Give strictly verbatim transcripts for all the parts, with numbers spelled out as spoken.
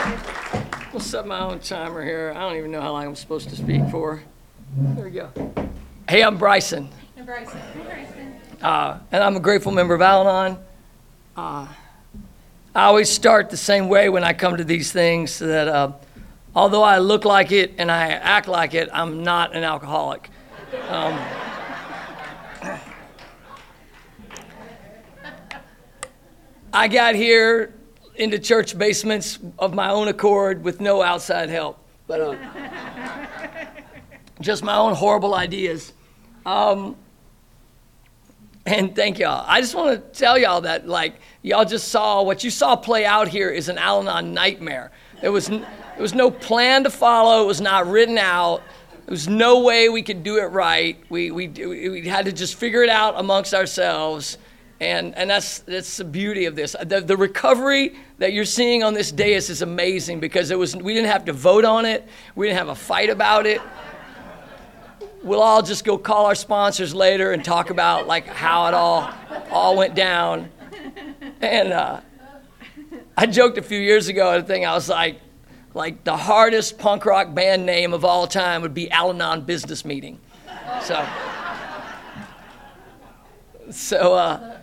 We'll set my own timer here. I don't even know how long I'm supposed to speak for. There we go. Hey, I'm Bryson. I'm Bryson. I'm Bryson. Uh, and I'm a grateful member of Al-Anon. Uh, I always start the same way when I come to these things, so that uh, although I look like it and I act like it, I'm not an alcoholic. Um, I got here into church basements of my own accord with no outside help, but uh, just my own horrible ideas. Um, and thank y'all. I just want to tell y'all that, like, y'all just saw, what you saw play out here is an Al-Anon nightmare. There was, n- there was no plan to follow. It was not written out. There was no way we could do it right. We, we, we had to just figure it out amongst ourselves. And and that's that's the beauty of this. The, the recovery that you're seeing on this dais is amazing, because it was we didn't have to vote on it. We didn't have a fight about it. We'll all just go call our sponsors later and talk about like how it all all went down. And uh, I joked a few years ago at a thing. I was like, like the hardest punk rock band name of all time would be Al-Anon Business Meeting. So so. Uh,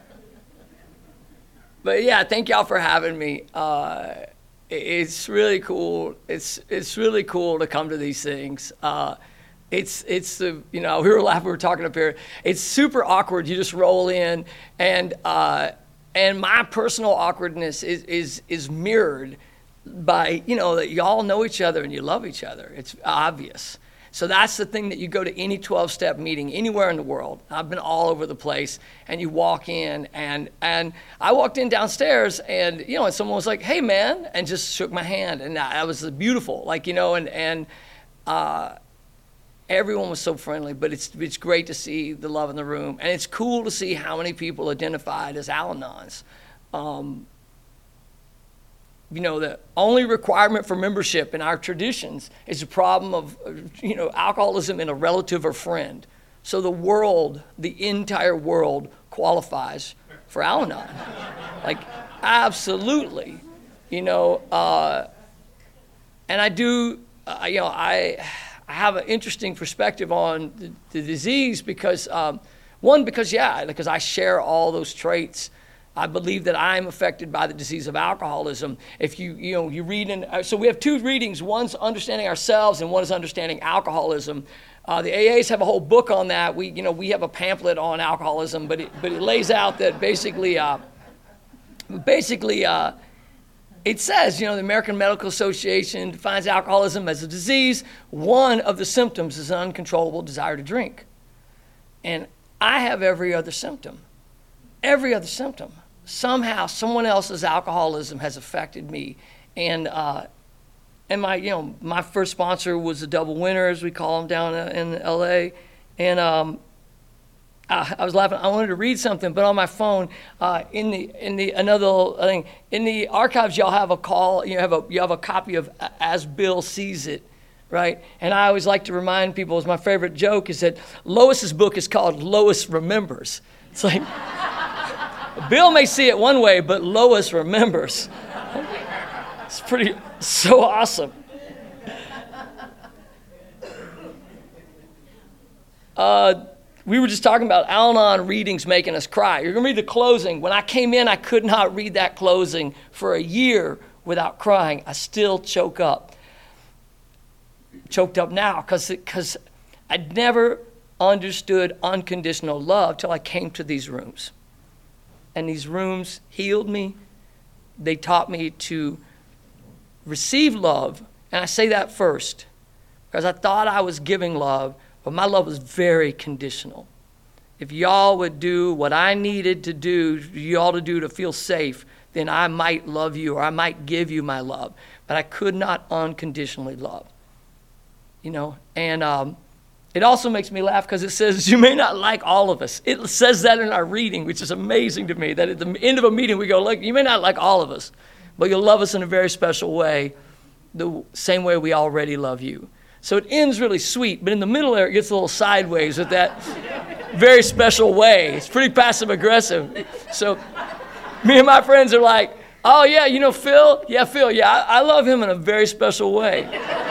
But yeah, thank y'all for having me. Uh, it's really cool. It's it's really cool to come to these things. Uh, it's it's the you know we were laughing, we were talking up here. It's super awkward. You just roll in, and uh, and my personal awkwardness is is is mirrored by you know that y'all know each other and you love each other. It's obvious. So that's the thing, that you go to any twelve-step meeting anywhere in the world. I've been all over the place, and you walk in, and and I walked in downstairs, and you know, and someone was like, "Hey, man," and just shook my hand, and that was beautiful, like you know, and and uh, everyone was so friendly. But it's it's great to see the love in the room, and it's cool to see how many people identified as Al-Anons. Um, You know, the only requirement for membership in our traditions is a problem of, you know, alcoholism in a relative or friend. So the world, the entire world qualifies for Al-Anon. Like, absolutely. You know, uh, and I do, uh, you know, I, I have an interesting perspective on the, the disease because, um, one, because, yeah, because I share all those traits. I believe that I'm affected by the disease of alcoholism. If you, you know, you read in, so we have two readings. One's understanding ourselves, and one is understanding alcoholism. Uh, the A As have a whole book on that. We, you know, we have a pamphlet on alcoholism, but it, but it lays out that basically, uh, basically, uh, it says, you know, the American Medical Association defines alcoholism as a disease. One of the symptoms is an uncontrollable desire to drink, and I have every other symptom, every other symptom. Somehow, someone else's alcoholism has affected me, and uh, and my you know my first sponsor was the Double Winner, as we call them down in L A, and um, I, I was laughing. I wanted to read something, but on my phone, uh, in the in the another thing in the archives, y'all have a call. You have a you have a copy of As Bill Sees It, right? And I always like to remind people, as my favorite joke is that Lois's book is called Lois Remembers. It's like, Bill may see it one way, but Lois remembers. It's pretty, so awesome. Uh, we were just talking about Al-Anon readings making us cry. You're going to read the closing. When I came in, I could not read that closing for a year without crying. I still choke up. Choked up now because because I'd never understood unconditional love till I came to these rooms. And these rooms healed me. They taught me to receive love. And I say that first because I thought I was giving love, but my love was very conditional. If y'all would do what I needed to do, y'all to do to feel safe, then I might love you, or I might give you my love. But I could not unconditionally love. You know, and um, it also makes me laugh because it says, you may not like all of us. It says that in our reading, which is amazing to me, that at the end of a meeting we go, look, you may not like all of us, but you'll love us in a very special way, the same way we already love you. So it ends really sweet, but in the middle there it gets a little sideways with that very special way. It's pretty passive aggressive. So me and my friends are like, Oh, yeah, you know Phil? Yeah, Phil. Yeah, I, I love him in a very special way.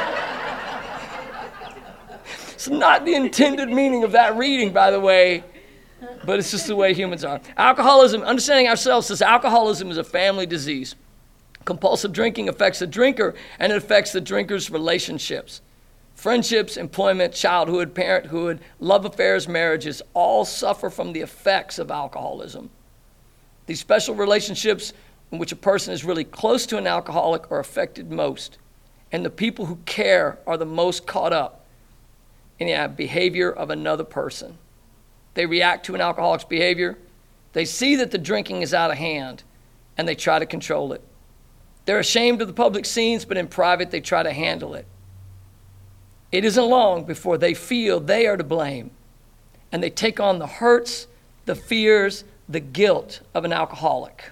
It's not the intended meaning of that reading, by the way, but it's just the way humans are. Alcoholism, understanding ourselves, says alcoholism is a family disease. Compulsive drinking affects the drinker, and it affects the drinker's relationships. Friendships, employment, childhood, parenthood, love affairs, marriages all suffer from the effects of alcoholism. These special relationships in which a person is really close to an alcoholic are affected most, and the people who care are the most caught up in the behavior of another person. They react to an alcoholic's behavior. They see that the drinking is out of hand, and they try to control it. They're ashamed of the public scenes, but in private they try to handle it. It isn't long before they feel they are to blame, and they take on the hurts, the fears, the guilt of an alcoholic.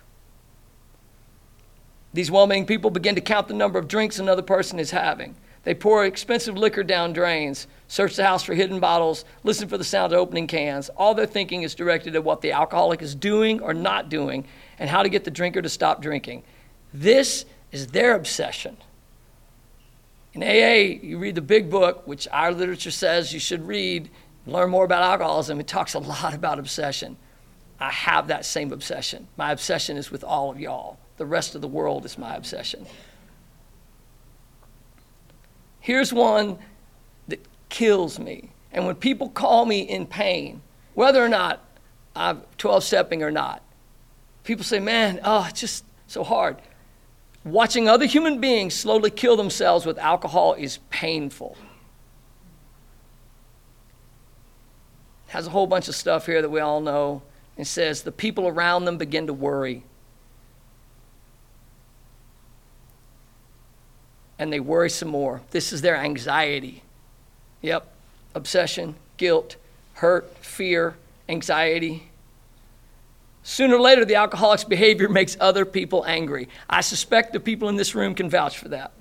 These well-meaning people begin to count the number of drinks another person is having. They pour expensive liquor down drains, search the house for hidden bottles, listen for the sound of opening cans. All their thinking is directed at what the alcoholic is doing or not doing and how to get the drinker to stop drinking. This is their obsession. In A A, you read the big book, which our literature says you should read, learn more about alcoholism. It talks a lot about obsession. I have that same obsession. My obsession is with all of y'all. The rest of the world is my obsession. Here's one that kills me. And when people call me in pain, whether or not I'm twelve-stepping or not, people say, man, oh, it's just so hard. Watching other human beings slowly kill themselves with alcohol is painful. It has a whole bunch of stuff here that we all know. It says the people around them begin to worry. And they worry some more. This is their anxiety. Yep, obsession, guilt, hurt, fear, anxiety. Sooner or later, the alcoholic's behavior makes other people angry. I suspect the people in this room can vouch for that.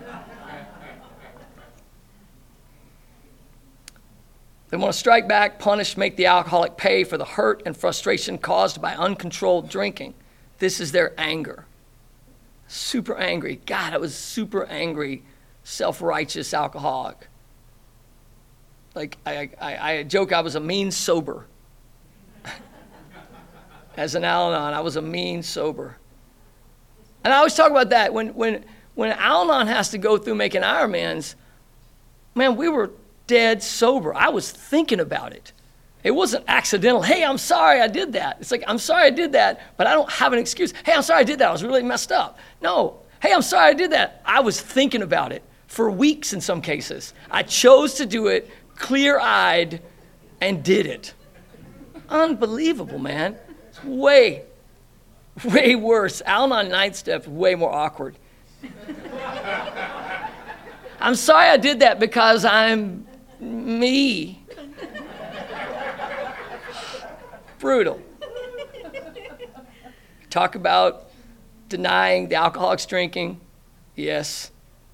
They want to strike back, punish, make the alcoholic pay for the hurt and frustration caused by uncontrolled drinking. This is their anger. Super angry. God, I was super angry, self-righteous alcoholic. Like, I, I, I joke I was a mean sober. As an Al-Anon, I was a mean sober. And I always talk about that. When, when, when Al-Anon has to go through making Ironmans, man, we were dead sober. I was thinking about it. It wasn't accidental. Hey, I'm sorry I did that. It's like, I'm sorry I did that, but I don't have an excuse. Hey, I'm sorry I did that. I was really messed up. No. Hey, I'm sorry I did that. I was thinking about it for weeks in some cases. I chose to do it clear-eyed and did it. Unbelievable, man. It's way, way worse. Al-Anon ninth step is way more awkward. I'm sorry I did that because I'm me. Brutal. Talk about denying the alcoholic's drinking. Yes.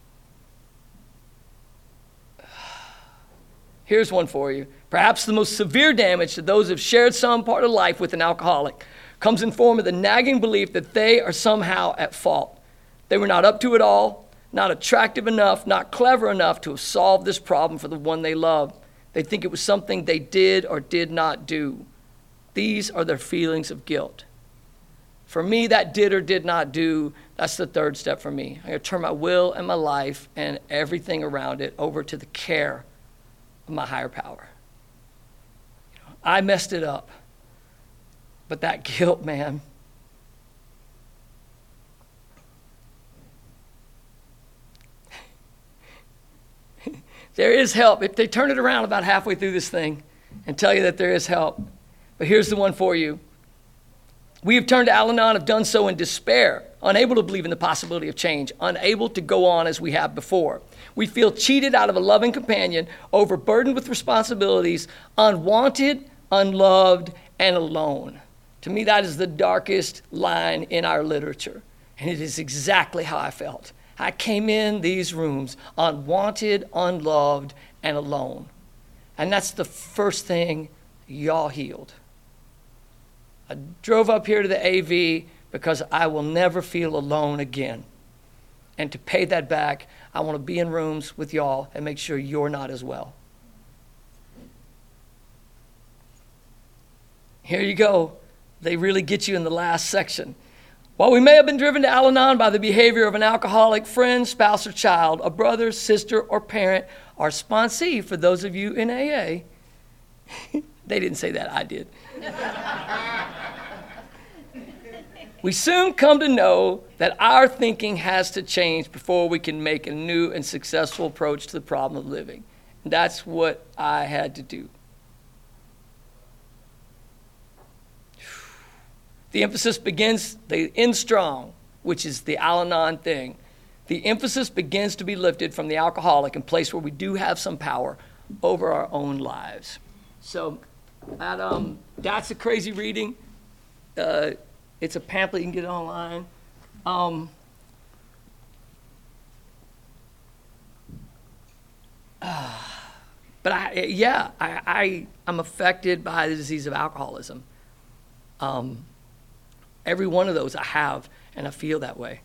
Here's one for you. Perhaps the most severe damage to those who have shared some part of life with an alcoholic comes in form of the nagging belief that they are somehow at fault. They were not up to it all, not attractive enough, not clever enough to have solved this problem for the one they loved. They think it was something they did or did not do. These are their feelings of guilt. For me, that did or did not do, that's the third step for me. I gotta turn my will and my life and everything around it over to the care of my higher power. You know, I messed it up, but that guilt, man. There is help. If they turn it around about halfway through this thing and tell you that there is help. But here's the one for you. We have turned to Al-Anon, have done so in despair, unable to believe in the possibility of change, unable to go on as we have before. We feel cheated out of a loving companion, overburdened with responsibilities, unwanted, unloved, and alone. To me, that is the darkest line in our literature. And it is exactly how I felt. I came in these rooms unwanted, unloved, and alone. And that's the first thing y'all healed. I drove up here to the A V because I will never feel alone again. And to pay that back, I want to be in rooms with y'all and make sure you're not as well. Here you go. They really get you in the last section. While we may have been driven to Al-Anon by the behavior of an alcoholic friend, spouse, or child, a brother, sister, or parent, our sponsee, for those of you in A A, they didn't say that, I did. We soon come to know that our thinking has to change before we can make a new and successful approach to the problem of living. And that's what I had to do. The emphasis begins, the end strong, which is the Al-Anon thing. The emphasis begins to be lifted from the alcoholic in place where we do have some power over our own lives. So that, um, that's a crazy reading. Uh, it's a pamphlet. You can get it online. Um, uh, but I, yeah, I, I, I'm affected by the disease of alcoholism. Um, Every one of those I have, and I feel that way.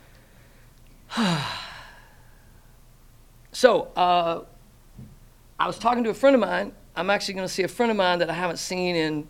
So, uh, I was talking to a friend of mine. I'm actually going to see a friend of mine that I haven't seen in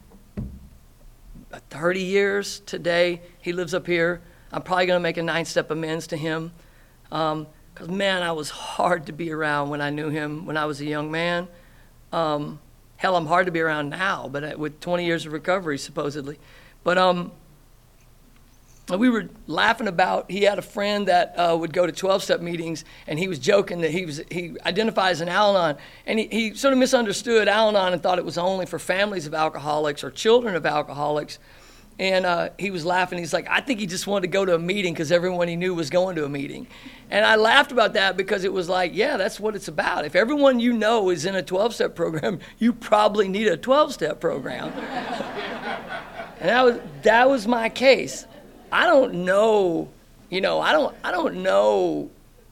thirty years today. He lives up here. I'm probably going to make a nine-step amends to him. Because, um, man, I was hard to be around when I knew him when I was a young man. Um, hell, I'm hard to be around now, but with twenty years of recovery, supposedly. But, um... we were laughing about, he had a friend that uh, would go to twelve-step meetings, and he was joking that he was he identified as an Al-Anon, and he, he sort of misunderstood Al-Anon and thought it was only for families of alcoholics or children of alcoholics. And uh, he was laughing. He's like, I think he just wanted to go to a meeting because everyone he knew was going to a meeting. And I laughed about that because it was like, yeah, that's what it's about. If everyone you know is in a twelve-step program, you probably need a twelve-step program. And that was that was my case. I don't know, you know, I don't, I don't know,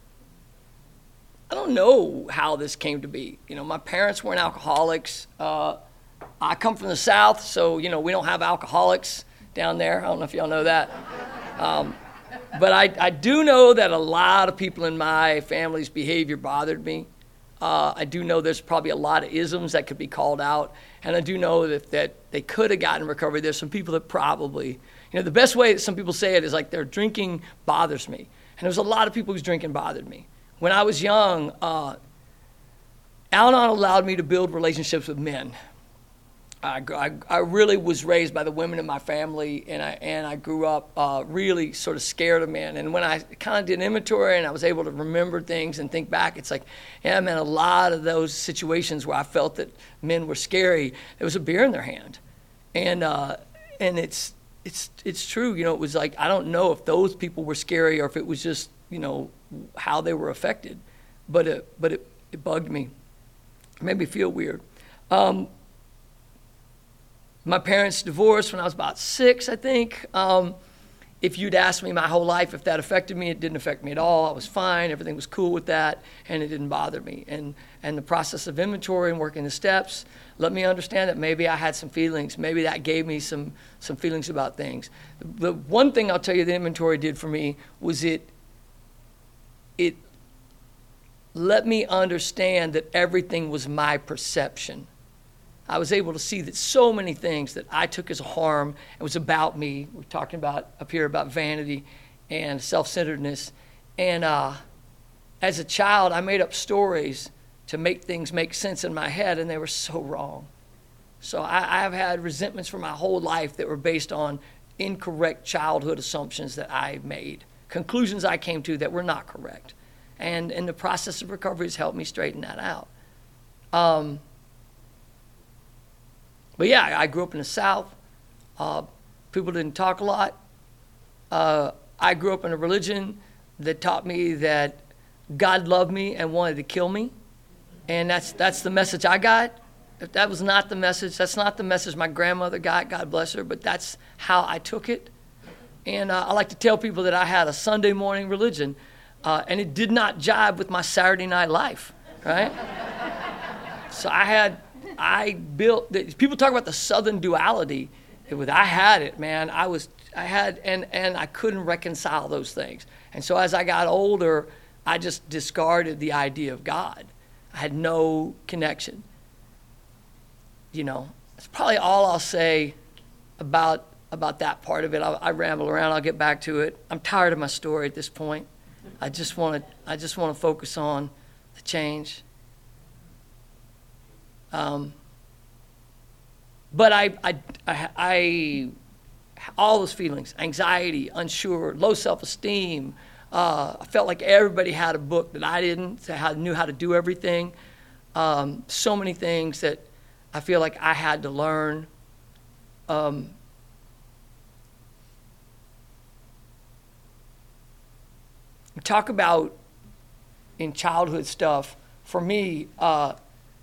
I don't know how this came to be. You know, my parents weren't alcoholics. Uh, I come from the South, so, you know, we don't have alcoholics down there. I don't know if y'all know that. Um, but I, I do know that a lot of people in my family's behavior bothered me. Uh, I do know there's probably a lot of isms that could be called out. And I do know that, that they could have gotten recovery. There's some people that probably... You know, the best way that some people say it is like their drinking bothers me. And there's a lot of people whose drinking bothered me. When I was young, uh, Al-Anon allowed me to build relationships with men. I, I, I really was raised by the women in my family, and I, and I grew up uh, really sort of scared of men. And when I kind of did an inventory and I was able to remember things and think back, it's like, yeah, man, a lot of those situations where I felt that men were scary, there was a beer in their hand. And, uh, and it's... It's it's true, you know, it was like, I don't know if those people were scary or if it was just, you know, how they were affected. But it, but it, it bugged me. It made me feel weird. Um, my parents divorced when I was about six, I think. Um, if you'd asked me my whole life if that affected me, it didn't affect me at all. I was fine. Everything was cool with that, and it didn't bother me. And and the process of inventory and working the steps let me understand that maybe I had some feelings. Maybe that gave me some some feelings about things. The one thing I'll tell you the inventory did for me was it it let me understand that everything was my perception. I was able to see that so many things that I took as a harm, it was about me. We're talking about up here about vanity and self-centeredness. And uh, as a child, I made up stories to make things make sense in my head, and they were so wrong. So I, I've had resentments for my whole life that were based on incorrect childhood assumptions that I made, conclusions I came to that were not correct. And, and the process of recovery has helped me straighten that out. Um, But yeah, I grew up in the South. Uh, people didn't talk a lot. Uh, I grew up in a religion that taught me that God loved me and wanted to kill me. And that's that's the message I got. If that was not the message, that's not the message my grandmother got, God bless her, but that's how I took it. And uh, I like to tell people that I had a Sunday morning religion, uh, and it did not jive with my Saturday night life, right? So I had... I built, people talk about the Southern duality. It was, I had it, man. I was I had, and, and I couldn't reconcile those things. And so as I got older, I just discarded the idea of God. I had no connection. You know, that's probably all I'll say about about that part of it. I, I ramble around. I'll get back to it. I'm tired of my story at this point. I just want to. I just want to focus on the change. Um, but I, I, I, I, all those feelings: anxiety, unsure, low self-esteem. Uh, I felt like everybody had a book that I didn't. That I knew how to do everything. Um, so many things that I feel like I had to learn. Um, talk about in childhood stuff. For me, uh,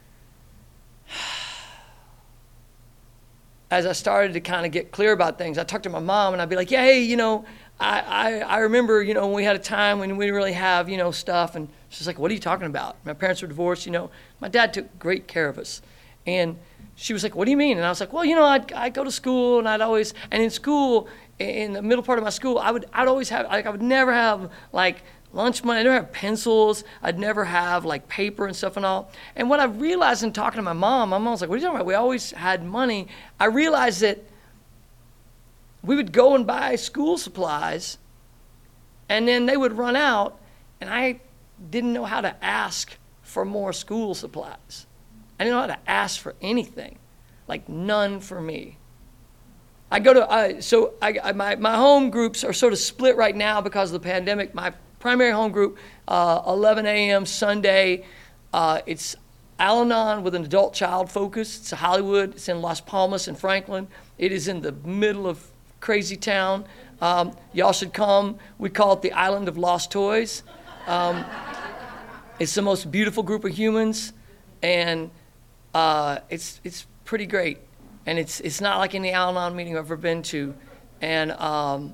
as I started to kind of get clear about things, I talked to my mom and I'd be like, yeah, hey, you know, I, I, I remember, you know, when we had a time when we didn't really have, you know, stuff. And she's like, what are you talking about? My parents were divorced, you know. My dad took great care of us. And she was like, what do you mean? And I was like, well, you know, I'd, I'd go to school and I'd always, and in school, in the middle part of my school, I would, I'd always have, like, I would never have, like, lunch money. I'd never have pencils. I'd never have, like, paper and stuff and all. And what I realized in talking to my mom, my mom was like, what are you talking about? We always had money. I realized that we would go and buy school supplies, and then they would run out, and I didn't know how to ask for more school supplies. I didn't know how to ask for anything, like none for me. I go to, uh, so I, I, my, my home groups are sort of split right now because of the pandemic. My primary home group, uh, eleven a.m. Sunday, uh, it's Al-Anon with an adult child focus. It's Hollywood. It's in Las Palmas and Franklin. It is in the middle of crazy town. Um, y'all should come. We call it the Island of Lost Toys. Um, it's the most beautiful group of humans, and uh, it's it's pretty great. And it's it's not like any Al-Anon meeting I've ever been to. And um,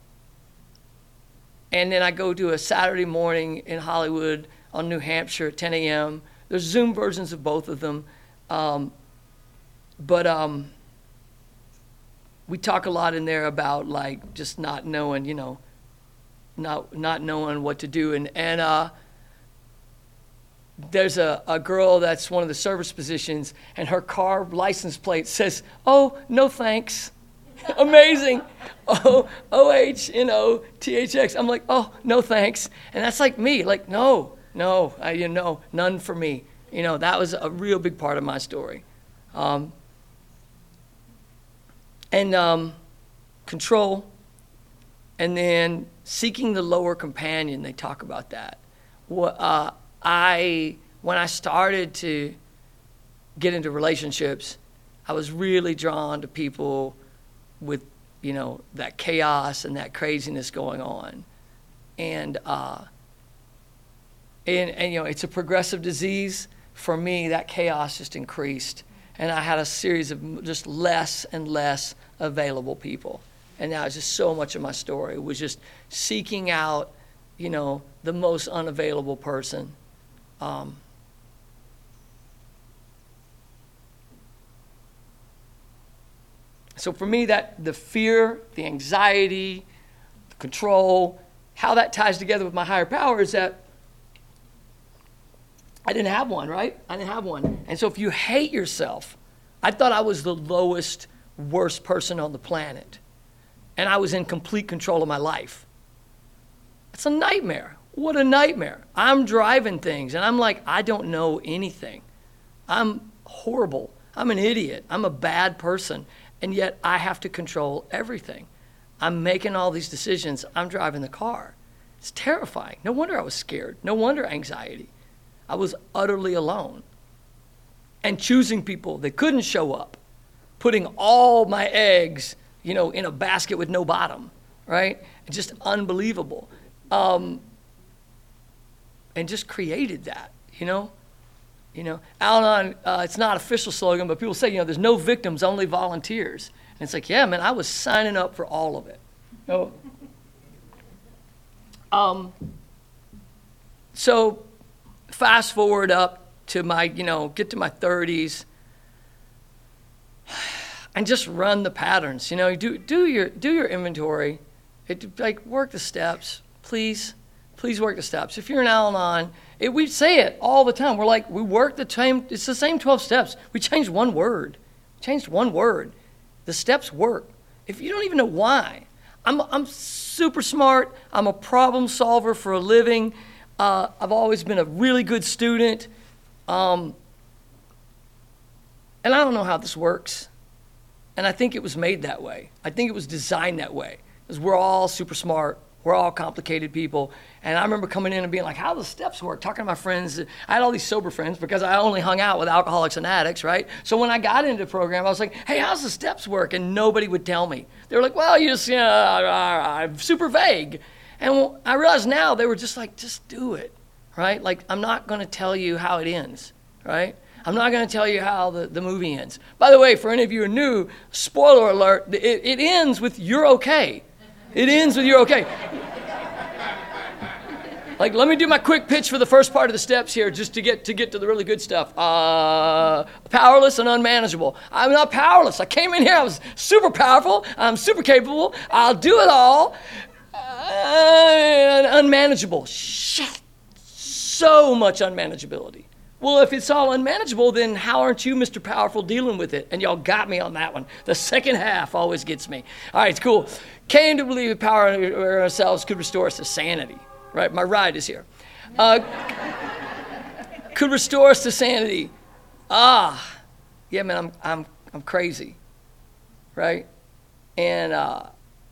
and then I go to a Saturday morning in Hollywood on New Hampshire at ten a.m. There's Zoom versions of both of them. Um, but um, we talk a lot in there about, like, just not knowing, you know, not not knowing what to do. And, and uh, there's a, a girl that's one of the service positions, and her car license plate says, oh, no thanks. Amazing. O O H N O T H X. I'm like, oh, no thanks. And that's like me, like, no, no, I, you know, none for me. You know, that was a real big part of my story. Um, and um, control, and then seeking the lower companion, they talk about that. What, uh, I, when I started to get into relationships, I was really drawn to people with, you know, that chaos and that craziness going on. And, uh, and, and, you know, it's a progressive disease. For me, that chaos just increased. And I had a series of just less and less available people. And that was just so much of my story. It was just seeking out, you know, the most unavailable person. Um, so for me, that the fear, the anxiety, the control, how that ties together with my higher power is that I didn't have one, right? I didn't have one. And so if you hate yourself, I thought I was the lowest, worst person on the planet. And I was in complete control of my life. It's a nightmare. What a nightmare. I'm driving things, and I'm like, I don't know anything. I'm horrible. I'm an idiot. I'm a bad person. And yet I have to control everything. I'm making all these decisions. I'm driving the car. It's terrifying. No wonder I was scared. No wonder anxiety. I was utterly alone. And choosing people that couldn't show up. Putting all my eggs, you know, in a basket with no bottom, right? Just unbelievable. Um, and just created that, you know? You know, Al-Anon, uh, it's not an official slogan, but people say, you know, there's no victims, only volunteers. And it's like, yeah, man, I was signing up for all of it. You know? um, so fast forward up to my, you know, get to my thirties. and just run the patterns. You know, do do your do your inventory. It, like work the steps, please. Please work the steps. If you're an Al-Anon, it, we say it all the time. We're like, we work the same. It's the same twelve steps. We changed one word. Changed one word. The steps work. If you don't even know why, I'm I'm super smart. I'm a problem solver for a living. Uh, I've always been a really good student. Um, and I don't know how this works. And I think it was made that way. I think it was designed that way. Because we're all super smart. We're all complicated people. And I remember coming in and being like, how do the steps work? Talking to my friends. I had all these sober friends because I only hung out with alcoholics and addicts, right? So when I got into the program, I was like, hey, how's the steps work? And nobody would tell me. They were like, well, you just, you know, I'm super vague. And I realized now they were just like, just do it, right? Like, I'm not going to tell you how it ends, right? I'm not going to tell you how the, the movie ends. By the way, for any of you who are new, spoiler alert, it, it ends with you're okay. It ends with you're okay. Like, let me do my quick pitch for the first part of the steps here just to get to get to the really good stuff. Uh, powerless and unmanageable. I'm not powerless. I came in here, I was super powerful. I'm super capable. I'll do it all. Uh, unmanageable. Shit. So much unmanageability. Well, if it's all unmanageable, then how aren't you, Mister Powerful, dealing with it? And y'all got me on that one. The second half always gets me. All right, it's cool. Came to believe the power in ourselves could restore us to sanity. Right, my ride is here. Uh, could restore us to sanity. Ah, yeah, man, I'm I'm I'm crazy, right? And uh,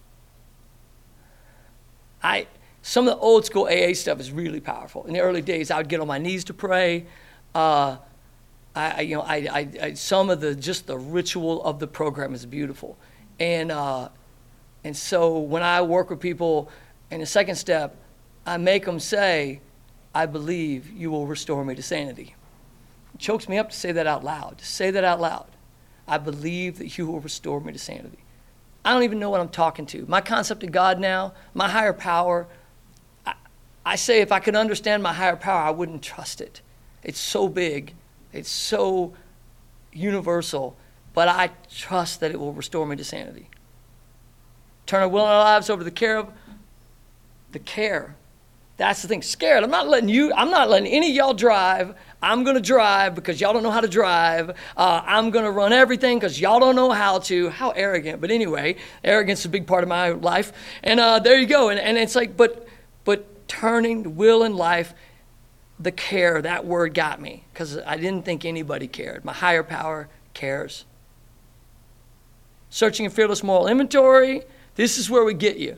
I some of the old school A A stuff is really powerful. In the early days, I would get on my knees to pray. Uh, I, you know, I, I, I, some of the, just the ritual of the program is beautiful. And, uh, and so when I work with people in the second step, I make them say, I believe you will restore me to sanity. It chokes me up to say that out loud, to say that out loud. I believe that you will restore me to sanity. I don't even know what I'm talking to. My concept of God now, my higher power, I, I say if I could understand my higher power, I wouldn't trust it. It's so big. It's so universal. But I trust that it will restore me to sanity. Turn our will and our lives over to the care of the care. That's the thing. Scared. I'm not letting you, I'm not letting any of y'all drive. I'm going to drive because y'all don't know how to drive. Uh, I'm going to run everything because y'all don't know how to. How arrogant. But anyway, arrogance is a big part of my life. And uh, there you go. And, and it's like, but but turning the will and life, the care, that word got me because I didn't think anybody cared. My higher power cares. Searching a fearless moral inventory. This is where we get you.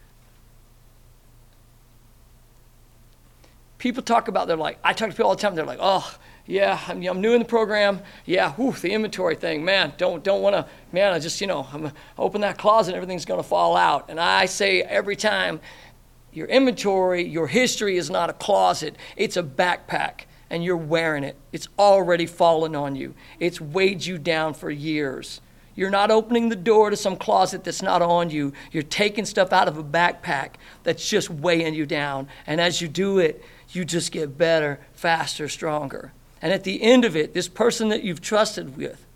People talk about, they're like, I talk to people all the time, they're like, oh, yeah, I'm, I'm new in the program. Yeah, whew, the inventory thing, man, don't don't want to, man, I just, you know, I'm open that closet and everything's going to fall out. And I say every time, your inventory, your history is not a closet. It's a backpack, and you're wearing it. It's already fallen on you. It's weighed you down for years. You're not opening the door to some closet that's not on you. You're taking stuff out of a backpack that's just weighing you down. And as you do it, you just get better, faster, stronger. And at the end of it, this person that you've trusted with,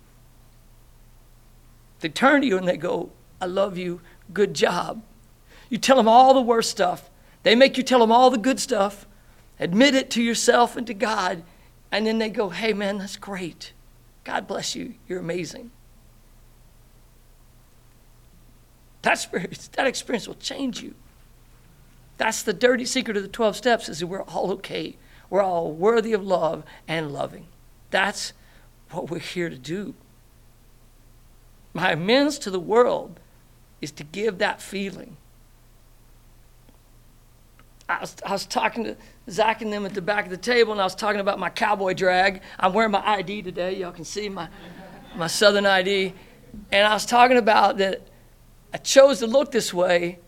they turn to you and they go, I love you, good job. You tell them all the worst stuff. They make you tell them all the good stuff. Admit it to yourself and to God. And then they go, hey, man, that's great. God bless you. You're amazing. That experience, that experience will change you. That's the dirty secret of the twelve steps, is that we're all okay. We're all worthy of love and loving. That's what we're here to do. My amends to the world is to give that feeling. I was, I was talking to Zach and them at the back of the table, and I was talking about my cowboy drag. I'm wearing my I D today. Y'all can see my, my Southern I D. And I was talking about that I chose to look this way,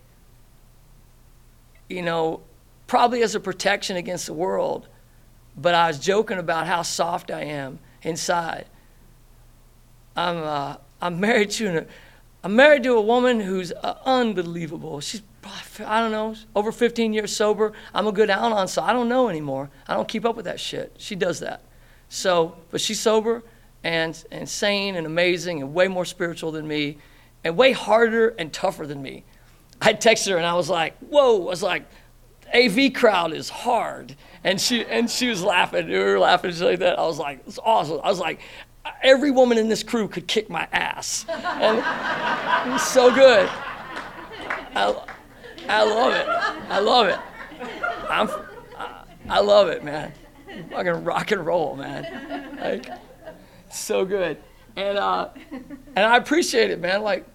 you know, probably as a protection against the world. But I was joking about how soft I am inside. I'm uh, I'm married to an, I'm married to a woman who's uh, unbelievable. She's, I don't know, over fifteen years sober. I'm a good Al-Anon, so I don't know anymore. I don't keep up with that shit. She does that. So, but she's sober, and, and sane and amazing and way more spiritual than me and way harder and tougher than me. I texted her and I was like, whoa, I was like, A V crowd is hard. And she and she was laughing. We were laughing like that. I was like, it's awesome. I was like, every woman in this crew could kick my ass. And it was so good. I, I love it. I love it. I'm, I, I love it, man. Fucking rock and roll, man. Like, so good. And uh, and I appreciate it, man. Like,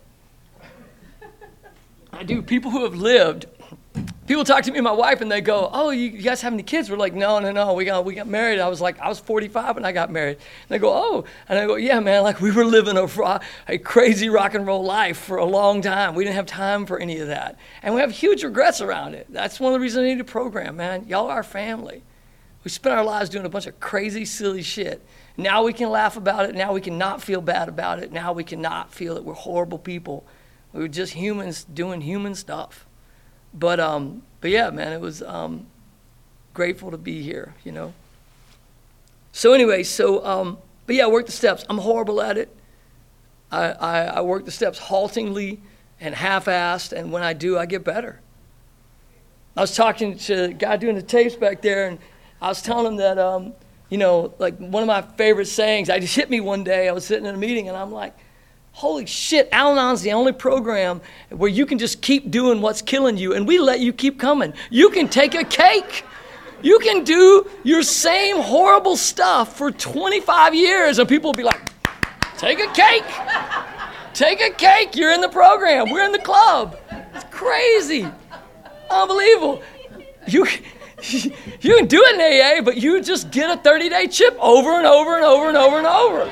I do. People who have lived. People talk to me and my wife, and they go, "Oh, you, you guys have any kids?" We're like, "No, no, no. We got we got married." I was like, I was forty-five when I got married. And they go, "Oh," and I go, "Yeah, man. Like we were living a a crazy rock and roll life for a long time. We didn't have time for any of that, and we have huge regrets around it. That's one of the reasons I need a program, man. Y'all are our family. We spent our lives doing a bunch of crazy, silly shit. Now we can laugh about it. Now we can not feel bad about it. Now we can not feel that we're horrible people. We were just humans doing human stuff." But um, but yeah, man, it was um, grateful to be here, you know. So anyway, so um, but yeah, I work the steps. I'm horrible at it. I, I I work the steps haltingly and half-assed, and when I do, I get better. I was talking to a guy doing the tapes back there, and I was telling him that um, you know, like one of my favorite sayings. I just hit me one day. I was sitting in a meeting, and I'm like, holy shit, Al-Anon's the only program where you can just keep doing what's killing you, and we let you keep coming. You can take a cake. You can do your same horrible stuff for twenty-five years, and people will be like, take a cake. Take a cake. You're in the program. We're in the club. It's crazy. Unbelievable. You, you can do it in A A, but you just get a thirty-day chip over and over and over and over and over.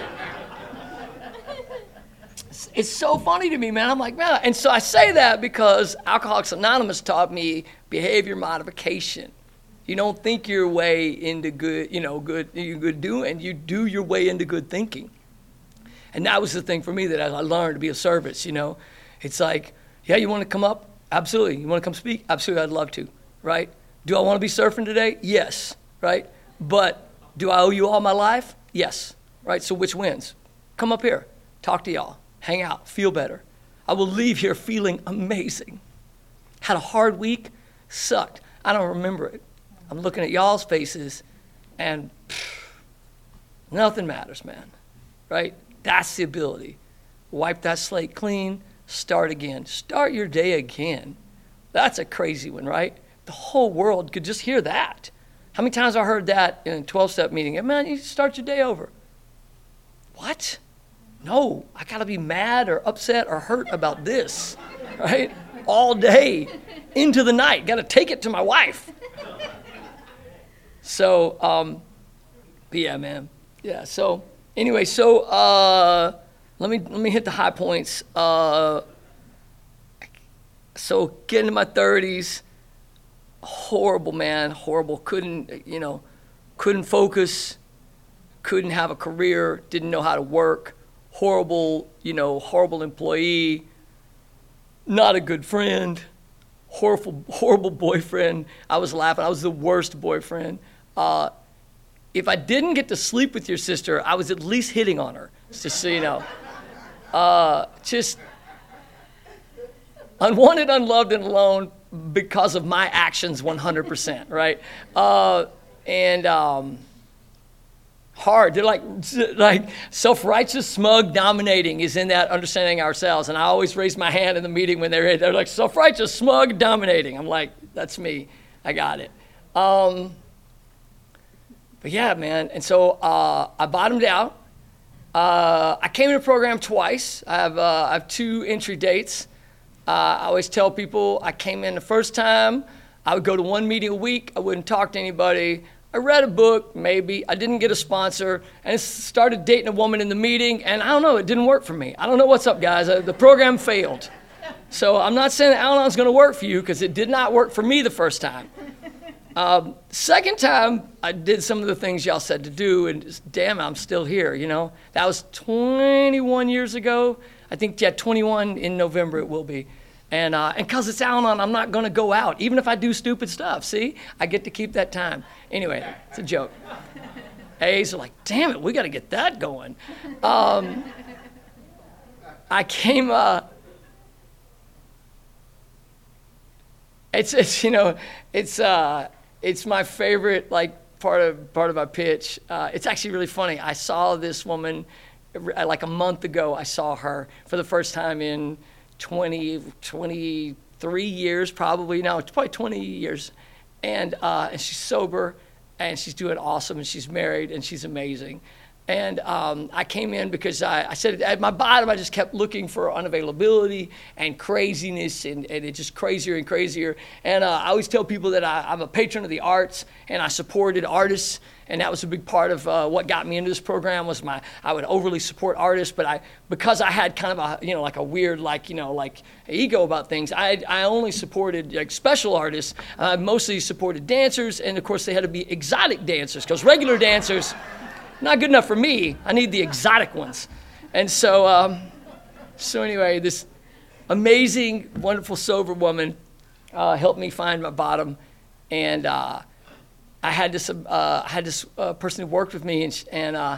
It's so funny to me, man. I'm like, man. And so I say that because Alcoholics Anonymous taught me behavior modification. You don't think your way into good, you know, good, you good doing. You do your way into good thinking. And that was the thing for me that I learned to be of service, you know. It's like, yeah, you want to come up? Absolutely. You want to come speak? Absolutely, I'd love to, right? Do I want to be surfing today? Yes, right? But do I owe you all my life? Yes, right? So which wins? Come up here. Talk to y'all. Hang out, feel better. I will leave here feeling amazing. Had a hard week, sucked. I don't remember it. I'm looking at y'all's faces, and pff, nothing matters, man, right? That's the ability. Wipe that slate clean, start again. Start your day again. That's a crazy one, right? The whole world could just hear that. How many times I heard that in a twelve-step meeting? Man, you start your day over. What? No, I gotta be mad or upset or hurt about this, right? All day, into the night. Gotta take it to my wife. So, um, but yeah, man. Yeah, so anyway, so uh, let me let me hit the high points. Uh, so getting to my thirties, horrible, man, horrible. Couldn't, you know, couldn't focus, couldn't have a career, didn't know how to work. Horrible, you know, horrible employee, not a good friend, horrible, horrible boyfriend. I was laughing. I was the worst boyfriend. Uh, if I didn't get to sleep with your sister, I was at least hitting on her, just so you know. Uh, just unwanted, unloved, and alone because of my actions one hundred percent, right? Uh, and... Um, Hard. They're like, like self-righteous, smug, dominating is in that understanding ourselves. And I always raise my hand in the meeting when they're they're like self-righteous, smug, dominating. I'm like, that's me. I got it. Um, but yeah, man. And so uh, I bottomed out. Uh, I came in a program twice. I have uh, I have two entry dates. Uh, I always tell people I came in the first time. I would go to one meeting a week. I wouldn't talk to anybody. I read a book, maybe. I didn't get a sponsor, and started dating a woman in the meeting, and I don't know, it didn't work for me. I don't know what's up, guys. The program failed. So I'm not saying that Al-Anon's going to work for you, because it did not work for me the first time. Um, second time, I did some of the things y'all said to do, and just, damn, I'm still here, you know. That was twenty-one years ago. I think, yeah, twenty-one in November it will be. And uh, and because it's Al-Anon, I'm not going to go out, even if I do stupid stuff. See? I get to keep that time. Anyway, it's a joke. A's are like, damn it, we got to get that going. Um, I came, uh, it's, it's, you know, it's, uh, it's my favorite, like, part of, part of my pitch. Uh, it's actually really funny. I saw this woman, like a month ago, I saw her for the first time in twenty, twenty-three years, probably. No, it's probably twenty years. And, uh, and she's sober, and she's doing awesome, and she's married, and she's amazing. And um, I came in because I, I said at my bottom, I just kept looking for unavailability and craziness, and, and it's just crazier and crazier. And uh, I always tell people that I, I'm a patron of the arts, and I supported artists, and that was a big part of uh, what got me into this program. Was my I would overly support artists, but I because I had kind of a you know like a weird like you know like ego about things. I I only supported like special artists. I mostly supported dancers, and of course they had to be exotic dancers because regular dancers. Not good enough for me. I need the exotic ones. And so, um, so anyway, this amazing, wonderful, sober woman uh, helped me find my bottom. And uh, I had this, uh, I had this uh, person who worked with me, and, sh- and uh,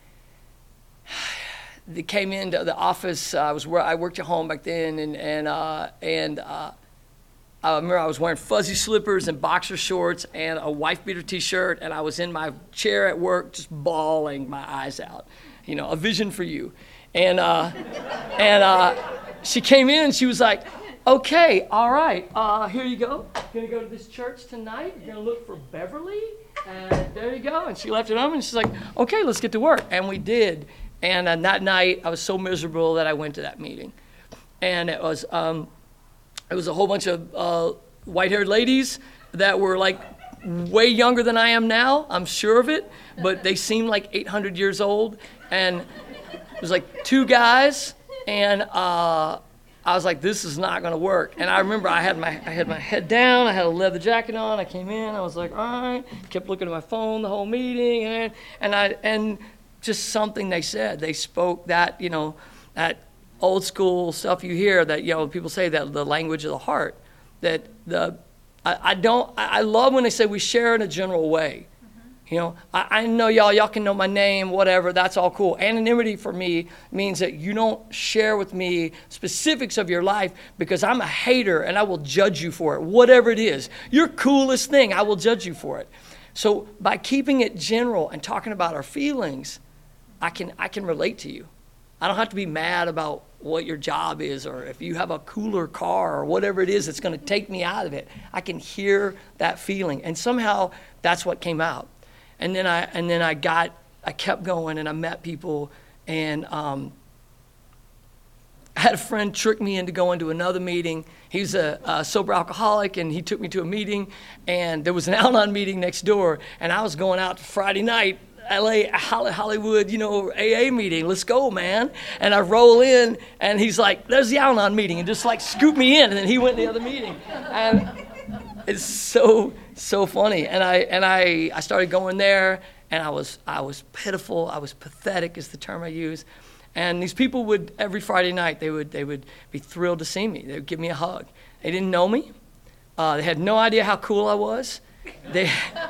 they came into the office. I was where I worked at home back then, and and uh, and. Uh, I remember I was wearing fuzzy slippers and boxer shorts and a wife beater T-shirt, and I was in my chair at work just bawling my eyes out. You know, a vision for you. And uh, and uh, she came in and she was like, okay, all right, uh, here you go. You're going to go to this church tonight. You're going to look for Beverly. And there you go. And she left it on, and she's like, okay, let's get to work. And we did. And uh, that night, I was so miserable that I went to that meeting. And it was... Um, It was a whole bunch of uh, white-haired ladies that were like way younger than I am now. I'm sure of it, but they seemed like eight hundred years old. And it was like two guys, and uh, I was like, "This is not going to work." And I remember I had my I had my head down, I had a leather jacket on. I came in, I was like, "All right." Kept looking at my phone the whole meeting, and and I and just something they said. They spoke that you know that. Old school stuff you hear that, you know, people say that the language of the heart, that the, I, I don't, I, I love when they say we share in a general way. Mm-hmm. You know, I, I know y'all, y'all can know my name, whatever, that's all cool. Anonymity for me means that you don't share with me specifics of your life because I'm a hater and I will judge you for it, whatever it is. Your coolest thing, I will judge you for it. So by keeping it general and talking about our feelings, I can, I can relate to you. I don't have to be mad about what your job is or if you have a cooler car or whatever it is that's going to take me out of it. I can hear that feeling. And somehow that's what came out. And then I and then I got, I kept going and I met people, and um, I had a friend trick me into going to another meeting. He's a, a sober alcoholic, and he took me to a meeting, and there was an Al-Anon meeting next door, and I was going out Friday night, L A, Hollywood, you know, A A meeting. Let's go, man. And I roll in, and he's like, there's the Al-Anon meeting, and just like scoop me in, and then he went to the other meeting. And it's so, so funny. And I and I, I started going there, and I was I was pitiful. I was pathetic is the term I use. And these people would, every Friday night, they would they would be thrilled to see me. They would give me a hug. They didn't know me. Uh, they had no idea how cool I was. They...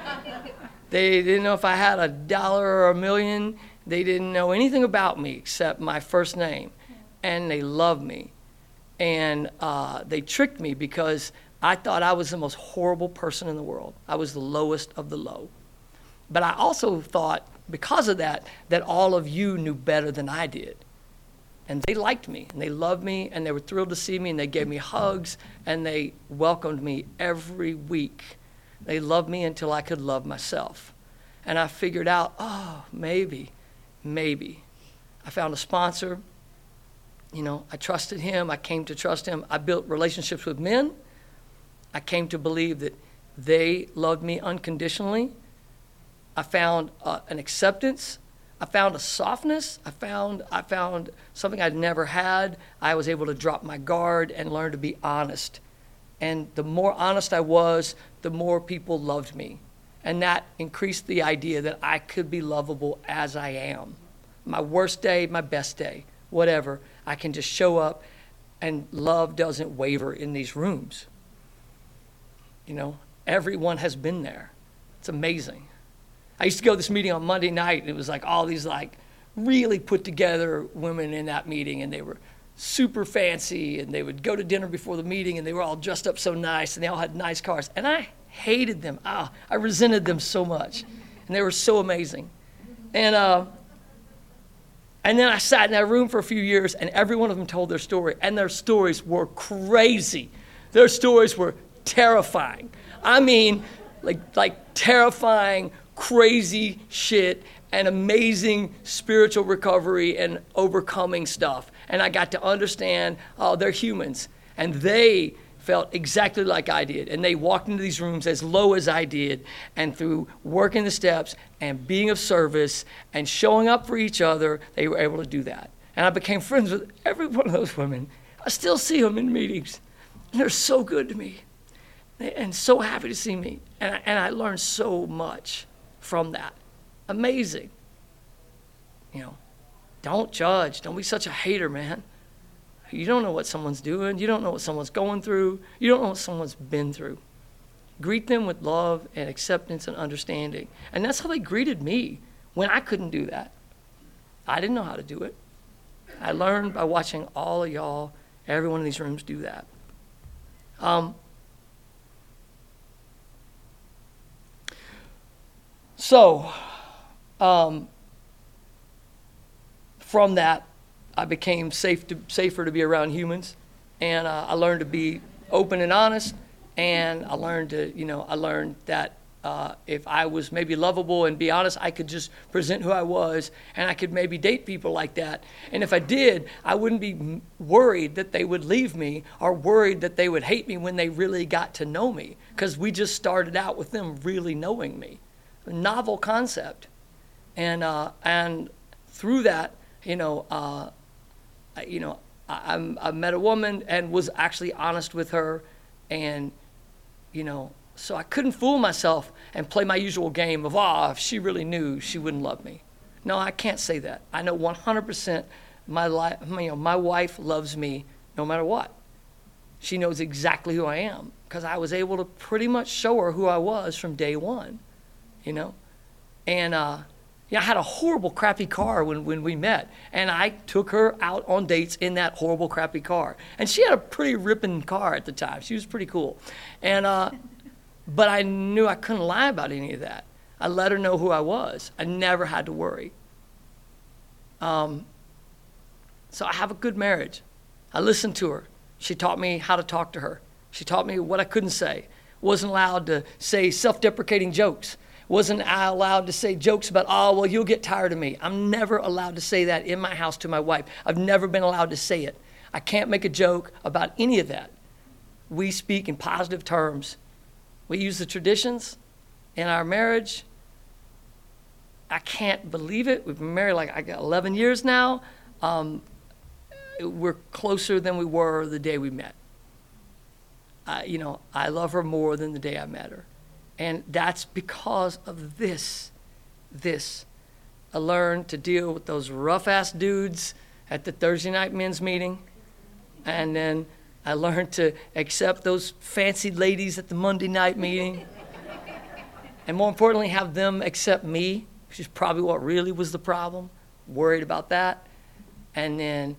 They didn't know if I had a dollar or a million. They didn't know anything about me except my first name. And they loved me. And uh, they tricked me because I thought I was the most horrible person in the world. I was the lowest of the low. But I also thought, because of that, that all of you knew better than I did. And they liked me, and they loved me, and they were thrilled to see me, and they gave me hugs, and they welcomed me every week. They loved me until I could love myself. And I figured out, oh, maybe, maybe. I found a sponsor. You know, I trusted him. I came to trust him. I built relationships with men. I came to believe that they loved me unconditionally. I found uh, an acceptance. I found a softness. I found, I found something I'd never had. I was able to drop my guard and learn to be honest. And the more honest I was, the more people loved me. And that increased the idea that I could be lovable as I am. My worst day, my best day, whatever. I can just show up, and love doesn't waver in these rooms. You know, everyone has been there. It's amazing. I used to go to this meeting on Monday night, and it was like all these like really put together women in that meeting, and they were super fancy, and they would go to dinner before the meeting, and they were all dressed up so nice, and they all had nice cars. And I hated them. Ah, I resented them so much. And they were so amazing. And uh, and then I sat in that room for a few years, and every one of them told their story, and their stories were crazy. Their stories were terrifying. I mean, like like terrifying, crazy shit, and amazing spiritual recovery and overcoming stuff. And I got to understand, oh, they're humans. And they felt exactly like I did. And they walked into these rooms as low as I did. And through working the steps and being of service and showing up for each other, they were able to do that. And I became friends with every one of those women. I still see them in meetings. And they're so good to me. And so happy to see me. And I, and I learned so much from that. Amazing. You know, don't judge. Don't be such a hater, man. You don't know what someone's doing. You don't know what someone's going through. You don't know what someone's been through. Greet them with love and acceptance and understanding. And that's how they greeted me when I couldn't do that. I didn't know how to do it. I learned by watching all of y'all, every one of these rooms do that. Um, so, um, from that, I became safe to, safer to be around humans, and uh, I learned to be open and honest, and I learned to, you know, I learned that uh, if I was maybe lovable and be honest, I could just present who I was, and I could maybe date people like that. And if I did, I wouldn't be worried that they would leave me or worried that they would hate me when they really got to know me, because we just started out with them really knowing me. A novel concept. And, uh, and through that, you know, uh, I, you know, I, I met a woman and was actually honest with her, and, you know, so I couldn't fool myself and play my usual game of, ah, oh, if she really knew, she wouldn't love me. No, I can't say that. I know one hundred percent my life, you know, my wife loves me no matter what. She knows exactly who I am because I was able to pretty much show her who I was from day one, you know, and. Uh, Yeah, I had a horrible, crappy car when, when we met, and I took her out on dates in that horrible, crappy car. And she had a pretty ripping car at the time. She was pretty cool. And uh, but I knew I couldn't lie about any of that. I let her know who I was. I never had to worry. Um, so I have a good marriage. I listened to her. She taught me how to talk to her. She taught me what I couldn't say. Wasn't allowed to say self-deprecating jokes. Wasn't I allowed to say jokes about, oh, well, you'll get tired of me. I'm never allowed to say that in my house to my wife. I've never been allowed to say it. I can't make a joke about any of that. We speak in positive terms. We use the traditions in our marriage. I can't believe it. We've been married like I got eleven years now. Um, we're closer than we were the day we met. I, you know, I love her more than the day I met her. And that's because of this, this. I learned to deal with those rough-ass dudes at the Thursday night men's meeting. And then I learned to accept those fancy ladies at the Monday night meeting. And more importantly, have them accept me, which is probably what really was the problem. Worried about that. And then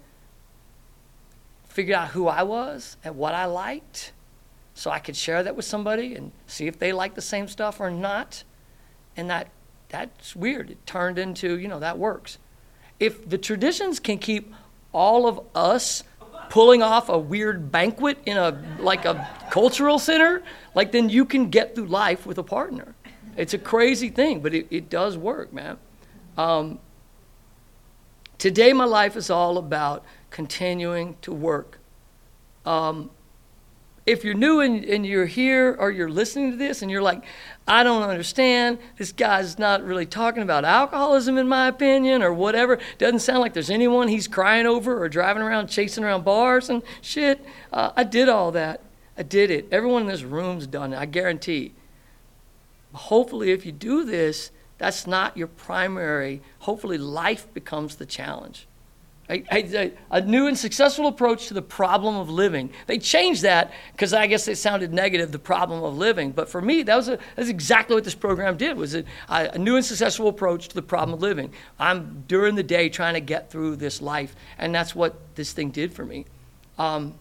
figured out who I was and what I liked, so I could share that with somebody and see if they like the same stuff or not. And that that's weird. It turned into, you know, that works. If the traditions can keep all of us pulling off a weird banquet in a like a cultural center, like then you can get through life with a partner. It's a crazy thing, but it, it does work, man. Um, today my life is all about continuing to work. Um, If you're new and, and you're here or you're listening to this and you're like, I don't understand, this guy's not really talking about alcoholism in my opinion or whatever. Doesn't sound like there's anyone he's crying over or driving around chasing around bars and shit. Uh, I did all that. I did it. Everyone in this room's done it, I guarantee. Hopefully if you do this, that's not your primary. Hopefully life becomes the challenge. A, a, a new and successful approach to the problem of living. They changed that because I guess it sounded negative, the problem of living. But for me, that was a, that's exactly what this program did, was a, a new and successful approach to the problem of living. I'm, during the day, trying to get through this life, and that's what this thing did for me. Um,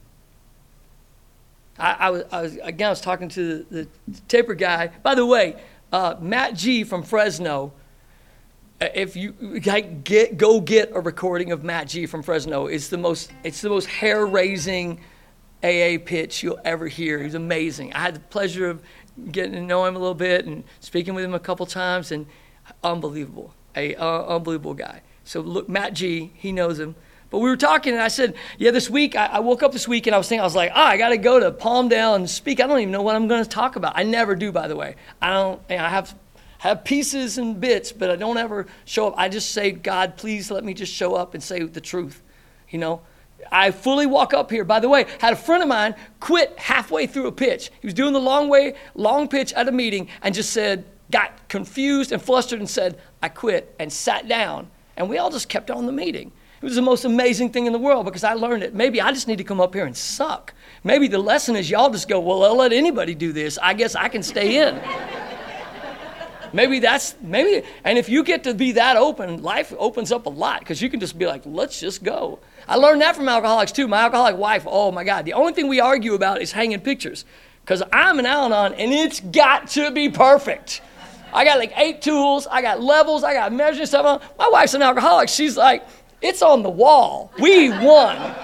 I, I, was, I was, again, I was talking to the, the taper guy. By the way, uh, Matt G. from Fresno, if you like, get go get a recording of Matt G from Fresno, it's the most it's the most hair-raising A A pitch you'll ever hear. He's amazing. I had the pleasure of getting to know him a little bit and speaking with him a couple times, and unbelievable, a uh, unbelievable guy. So look, Matt G, he knows him. But we were talking, and I said, yeah, this week, I, I woke up this week, and I was thinking, I was like, oh, I got to go to Palmdale and speak. I don't even know what I'm going to talk about. I never do, by the way. I don't, you know, I have have pieces and bits, but I don't ever show up. I just say, God, please let me just show up and say the truth, you know. I fully walk up here. By the way, had a friend of mine quit halfway through a pitch. He was doing the long way, long pitch at a meeting and just said, got confused and flustered and said, I quit, and sat down. And we all just kept on the meeting. It was the most amazing thing in the world because I learned it. Maybe I just need to come up here and suck. Maybe the lesson is y'all just go, well, I'll let anybody do this. I guess I can stay in. Maybe that's, maybe, and if you get to be that open, life opens up a lot because you can just be like, let's just go. I learned that from alcoholics too. My alcoholic wife, oh my God, the only thing we argue about is hanging pictures because I'm an Al-Anon and it's got to be perfect. I got like eight tools, I got levels, I got measuring stuff on. My wife's an alcoholic. She's like, it's on the wall. We won.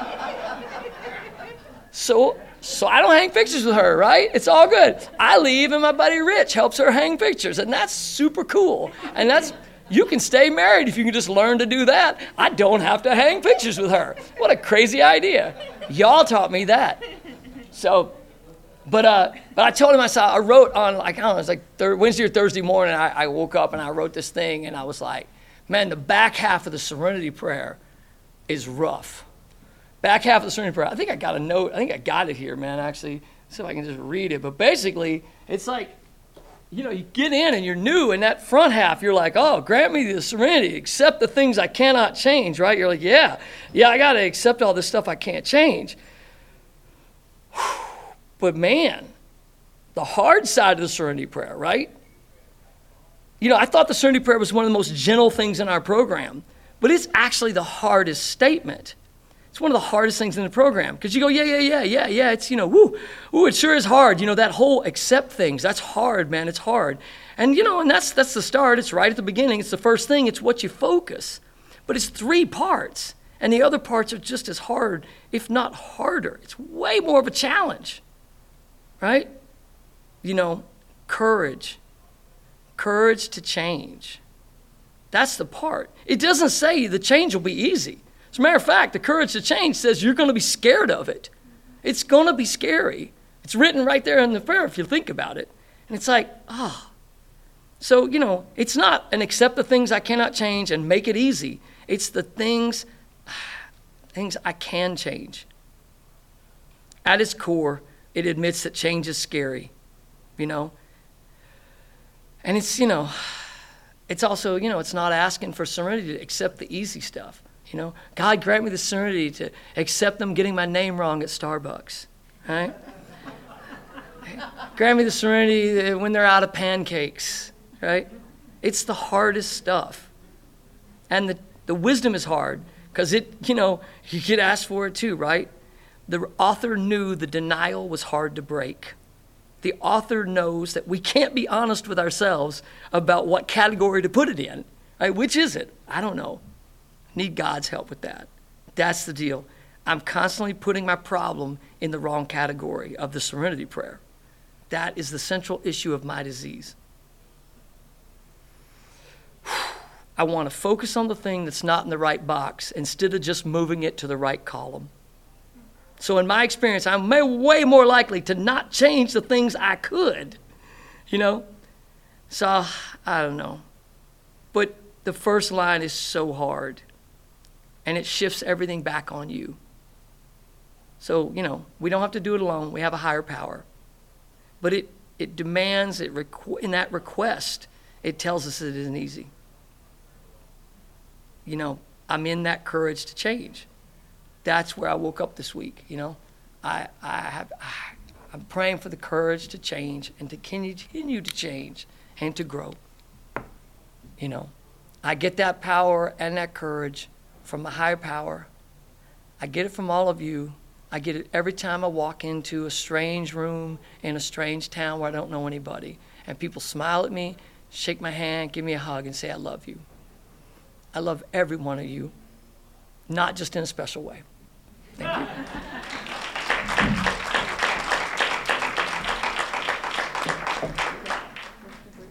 So, So I don't hang pictures with her, right? It's all good. I leave and my buddy Rich helps her hang pictures, and that's super cool. And that's, you can stay married if you can just learn to do that. I don't have to hang pictures with her. What a crazy idea. Y'all taught me that. So, but uh, but I told him, I saw, I wrote on, like, I don't know, it was like thir- Wednesday or Thursday morning, I, I woke up and I wrote this thing, and I was like, man, the back half of the Serenity Prayer is rough. Back half of the Serenity Prayer. I think I got a note. I think I got it here, man, actually. See if I can just read it. But basically, it's like, you know, you get in and you're new. And that front half, you're like, oh, grant me the serenity. Accept the things I cannot change, right? You're like, yeah, yeah, I got to accept all this stuff I can't change. But, man, the hard side of the Serenity Prayer, right? You know, I thought the Serenity Prayer was one of the most gentle things in our program. But it's actually the hardest statement. It's one of the hardest things in the program because you go, yeah, yeah, yeah, yeah, yeah. It's, you know, woo, ooh, it sure is hard. You know, that whole accept things, that's hard, man. It's hard. And, you know, and that's that's the start. It's right at the beginning. It's the first thing. It's what you focus. But it's three parts. And the other parts are just as hard, if not harder. It's way more of a challenge, right? You know, courage. Courage to change. That's the part. It doesn't say the change will be easy. As a matter of fact, the courage to change says you're going to be scared of it. It's going to be scary. It's written right there in the prayer if you think about it. And it's like, ah. Oh. So, you know, it's not an accept the things I cannot change and make it easy. It's the things, things I can change. At its core, it admits that change is scary, you know. And it's, you know, it's also, you know, it's not asking for serenity to accept the easy stuff. You know, God, grant me the serenity to accept them getting my name wrong at Starbucks, right? Grant me the serenity when they're out of pancakes, right? It's the hardest stuff. And the, the wisdom is hard because it, you know, you get asked for it too, right? The author knew the denial was hard to break. The author knows that we can't be honest with ourselves about what category to put it in. Right? Which is it? I don't know. Need God's help with that. That's the deal. I'm constantly putting my problem in the wrong category of the Serenity Prayer. That is the central issue of my disease. I want to focus on the thing that's not in the right box instead of just moving it to the right column. So in my experience, I'm way more likely to not change the things I could, you know? So, I don't know. But the first line is so hard. And it shifts everything back on you. So, you know, we don't have to do it alone. We have a higher power. But it, it demands, it requ- in that request, it tells us it isn't easy. You know, I'm in that courage to change. That's where I woke up this week, you know. I, I have, I, I'm praying for the courage to change and to continue, continue to change and to grow. You know, I get that power and that courage from a higher power. I get it from all of you. I get it every time I walk into a strange room in a strange town where I don't know anybody. And people smile at me, shake my hand, give me a hug, and say, I love you. I love every one of you, not just in a special way. Thank you.